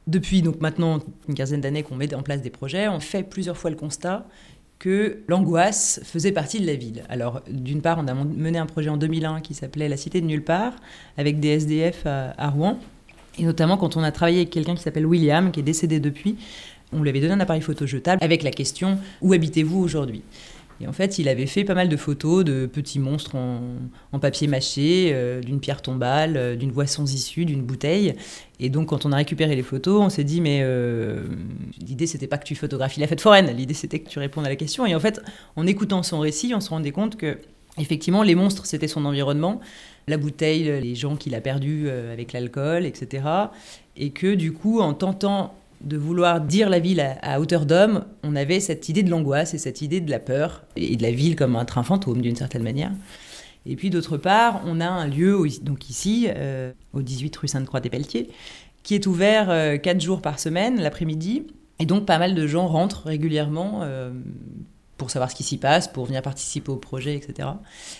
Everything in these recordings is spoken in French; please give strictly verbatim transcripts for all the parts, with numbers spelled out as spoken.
Depuis donc maintenant une quinzaine d'années qu'on met en place des projets, on fait plusieurs fois le constat que l'angoisse faisait partie de la ville. Alors, d'une part, on a mené un projet en deux mille un qui s'appelait La Cité de Nulle part, avec des S D F à, à Rouen. Et notamment, quand on a travaillé avec quelqu'un qui s'appelle William, qui est décédé depuis, on lui avait donné un appareil photo jetable avec la question « Où habitez-vous aujourd'hui ?» Et en fait, il avait fait pas mal de photos de petits monstres en, en papier mâché, euh, d'une pierre tombale, euh, d'une voie sans issue, d'une bouteille. Et donc, quand on a récupéré les photos, on s'est dit, mais euh, l'idée, c'était pas que tu photographies la fête foraine, l'idée, c'était que tu répondes à la question. Et en fait, en écoutant son récit, on se rendait compte que, effectivement, les monstres, c'était son environnement, la bouteille, les gens qu'il a perdus euh, avec l'alcool, et cetera. Et que, du coup, en tentant de vouloir dire la ville à, à hauteur d'homme, on avait cette idée de l'angoisse et cette idée de la peur, et de la ville comme un train fantôme, d'une certaine manière. Et puis, d'autre part, on a un lieu, donc ici, euh, au dix-huit rue Sainte-Croix-des-Pelletiers, qui est ouvert euh, quatre jours par semaine, l'après-midi. Et donc, pas mal de gens rentrent régulièrement euh, pour savoir ce qui s'y passe, pour venir participer au projet, et cetera.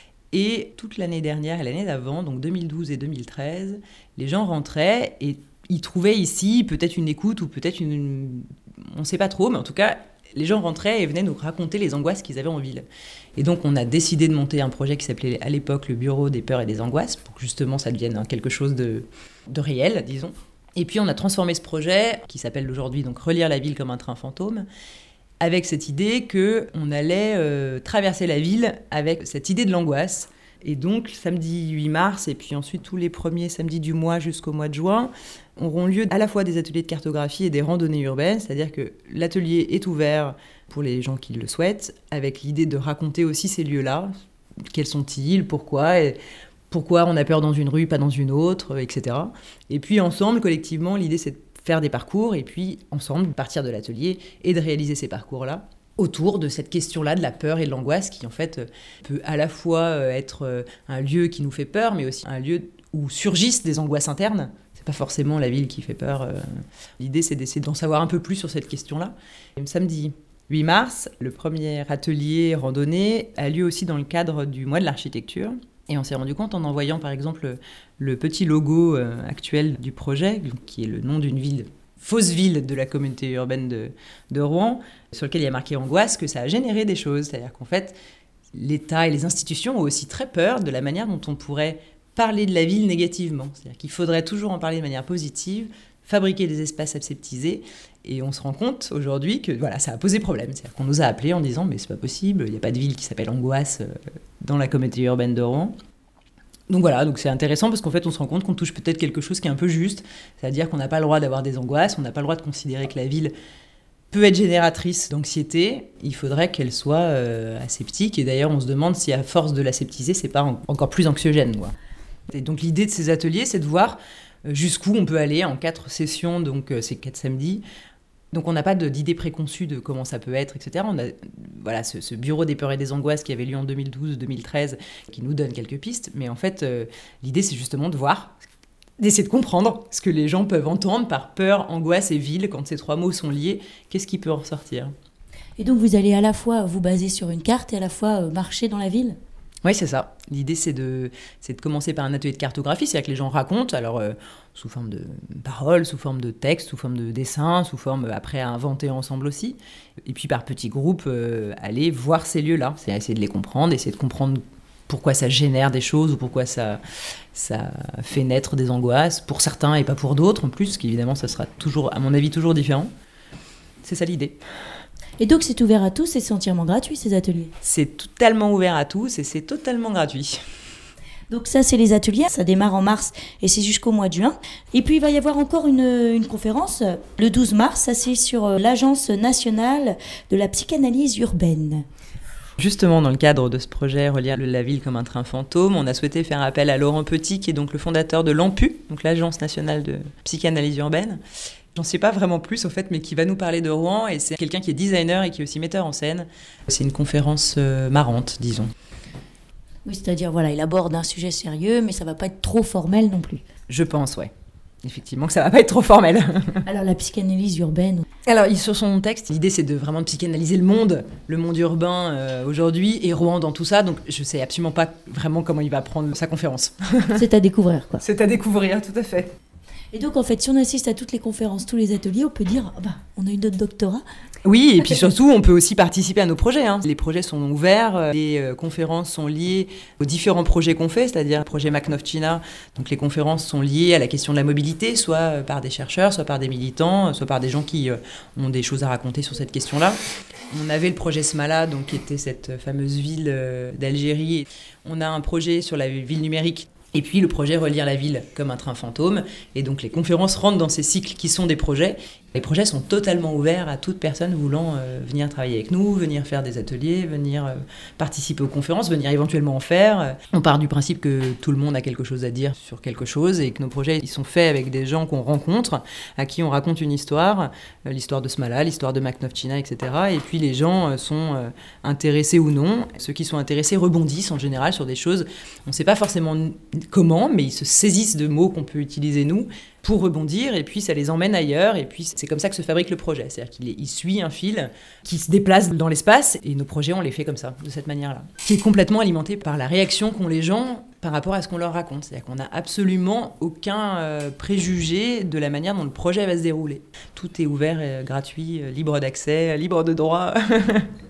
Et toute l'année dernière et l'année d'avant, donc deux mille douze et deux mille treize, les gens rentraient et ils trouvaient ici peut-être une écoute ou peut-être une... une on ne sait pas trop, mais en tout cas, les gens rentraient et venaient nous raconter les angoisses qu'ils avaient en ville. Et donc, on a décidé de monter un projet qui s'appelait à l'époque le Bureau des peurs et des angoisses, pour que justement ça devienne quelque chose de, de réel, disons. Et puis, on a transformé ce projet, qui s'appelle aujourd'hui donc Relire la ville comme un train fantôme, avec cette idée qu'on allait euh, traverser la ville avec cette idée de l'angoisse. Et donc, samedi huit mars, et puis ensuite tous les premiers samedis du mois jusqu'au mois de juin, auront lieu à la fois des ateliers de cartographie et des randonnées urbaines, c'est-à-dire que l'atelier est ouvert pour les gens qui le souhaitent, avec l'idée de raconter aussi ces lieux-là, quels sont-ils, pourquoi, et pourquoi on a peur dans une rue, pas dans une autre, et cetera. Et puis ensemble, collectivement, l'idée c'est de faire des parcours, et puis ensemble, partir de l'atelier et de réaliser ces parcours-là, autour de cette question-là de la peur et de l'angoisse qui, en fait, peut à la fois être un lieu qui nous fait peur, mais aussi un lieu où surgissent des angoisses internes. C'est pas forcément la ville qui fait peur. L'idée, c'est d'essayer d'en savoir un peu plus sur cette question-là. Et samedi huit mars, le premier atelier randonnée a lieu aussi dans le cadre du mois de l'architecture. Et on s'est rendu compte en envoyant, par exemple, le petit logo actuel du projet, qui est le nom d'une ville, fausse ville de la communauté urbaine de, de Rouen, sur lequel il y a marqué angoisse, que ça a généré des choses. C'est-à-dire qu'en fait, l'État et les institutions ont aussi très peur de la manière dont on pourrait parler de la ville négativement. C'est-à-dire qu'il faudrait toujours en parler de manière positive, fabriquer des espaces aseptisés. Et on se rend compte aujourd'hui que voilà, ça a posé problème. C'est-à-dire qu'on nous a appelés en disant « mais c'est pas possible, il n'y a pas de ville qui s'appelle Angoisse dans la communauté urbaine de Rouen ». Donc voilà, donc c'est intéressant parce qu'en fait, on se rend compte qu'on touche peut-être quelque chose qui est un peu juste, c'est-à-dire qu'on n'a pas le droit d'avoir des angoisses, on n'a pas le droit de considérer que la ville peut être génératrice d'anxiété, il faudrait qu'elle soit euh, aseptique, et d'ailleurs, on se demande si à force de l'aseptiser, c'est pas en- encore plus anxiogène, quoi. Et donc l'idée de ces ateliers, c'est de voir euh, jusqu'où on peut aller en quatre sessions, donc euh, ces quatre samedis. Donc on n'a pas de, d'idée préconçue de comment ça peut être, et cetera. On a voilà, ce, ce bureau des peurs et des angoisses qui avait lieu en deux mille douze deux mille treize, qui nous donne quelques pistes. Mais en fait, euh, l'idée, c'est justement de voir, d'essayer de comprendre ce que les gens peuvent entendre par peur, angoisse et ville. Quand ces trois mots sont liés, qu'est-ce qui peut en ressortir ? Et donc vous allez à la fois vous baser sur une carte et à la fois euh, marcher dans la ville ? Oui, c'est ça. L'idée, c'est de, c'est de commencer par un atelier de cartographie, c'est-à-dire que les gens racontent, alors euh, sous forme de paroles, sous forme de textes, sous forme de dessins, sous forme, euh, après, à inventer ensemble aussi. Et puis, par petits groupes, euh, aller voir ces lieux-là. C'est essayer de les comprendre, essayer de comprendre pourquoi ça génère des choses ou pourquoi ça, ça fait naître des angoisses, pour certains et pas pour d'autres, en plus, parce qu'évidemment, ça sera toujours, à mon avis, toujours différent. C'est ça l'idée. Et donc c'est ouvert à tous et c'est entièrement gratuit ces ateliers ? C'est totalement ouvert à tous et c'est totalement gratuit. Donc ça c'est les ateliers, ça démarre en mars et c'est jusqu'au mois de juin. Et puis il va y avoir encore une, une conférence le douze mars, ça c'est sur l'Agence nationale de la psychanalyse urbaine. Justement, dans le cadre de ce projet Relire la ville comme un train fantôme, on a souhaité faire appel à Laurent Petit, qui est donc le fondateur de l'A M P U, donc l'Agence nationale de psychanalyse urbaine. J'en sais pas vraiment plus, au fait, mais qui va nous parler de Rouen. Et c'est quelqu'un qui est designer et qui est aussi metteur en scène. C'est une conférence euh, marrante, disons. Oui, c'est-à-dire, voilà, il aborde un sujet sérieux, mais ça va pas être trop formel non plus. Je pense, ouais. Effectivement, que ça va pas être trop formel. Alors, la psychanalyse urbaine. Alors, sur son texte, l'idée, c'est de vraiment psychanalyser le monde, le monde urbain euh, aujourd'hui, et Rouen dans tout ça. Donc, je sais absolument pas vraiment comment il va prendre sa conférence. C'est à découvrir, quoi. C'est à découvrir, tout à fait. Et donc, en fait, si on assiste à toutes les conférences, tous les ateliers, on peut dire, ah bah, on a eu notre doctorat. Oui, et puis surtout, on peut aussi participer à nos projets. Hein. Les projets sont ouverts, les euh, conférences sont liées aux différents projets qu'on fait, c'est-à-dire le projet Maknovtchina. Donc les conférences sont liées à la question de la mobilité, soit par des chercheurs, soit par des militants, soit par des gens qui euh, ont des choses à raconter sur cette question-là. On avait le projet Smala, donc, qui était cette fameuse ville euh, d'Algérie. On a un projet sur la ville numérique. Et puis le projet Relire la ville comme un train fantôme. Et donc les conférences rentrent dans ces cycles qui sont des projets. Les projets sont totalement ouverts à toute personne voulant euh, venir travailler avec nous, venir faire des ateliers, venir euh, participer aux conférences, venir éventuellement en faire. On part du principe que tout le monde a quelque chose à dire sur quelque chose et que nos projets ils sont faits avec des gens qu'on rencontre, à qui on raconte une histoire, euh, l'histoire de Smala, l'histoire de Maknovtchina, et cetera. Et puis les gens euh, sont euh, intéressés ou non. Ceux qui sont intéressés rebondissent en général sur des choses. On ne sait pas forcément comment, mais ils se saisissent de mots qu'on peut utiliser nous pour rebondir, et puis ça les emmène ailleurs, et puis c'est comme ça que se fabrique le projet. C'est-à-dire qu'il est, il suit un fil qui se déplace dans l'espace, et nos projets, on les fait comme ça, de cette manière-là. Qui est complètement alimenté par la réaction qu'ont les gens par rapport à ce qu'on leur raconte. C'est-à-dire qu'on n'a absolument aucun euh, préjugé de la manière dont le projet va se dérouler. Tout est ouvert, euh, gratuit, euh, libre d'accès, euh, libre de droit.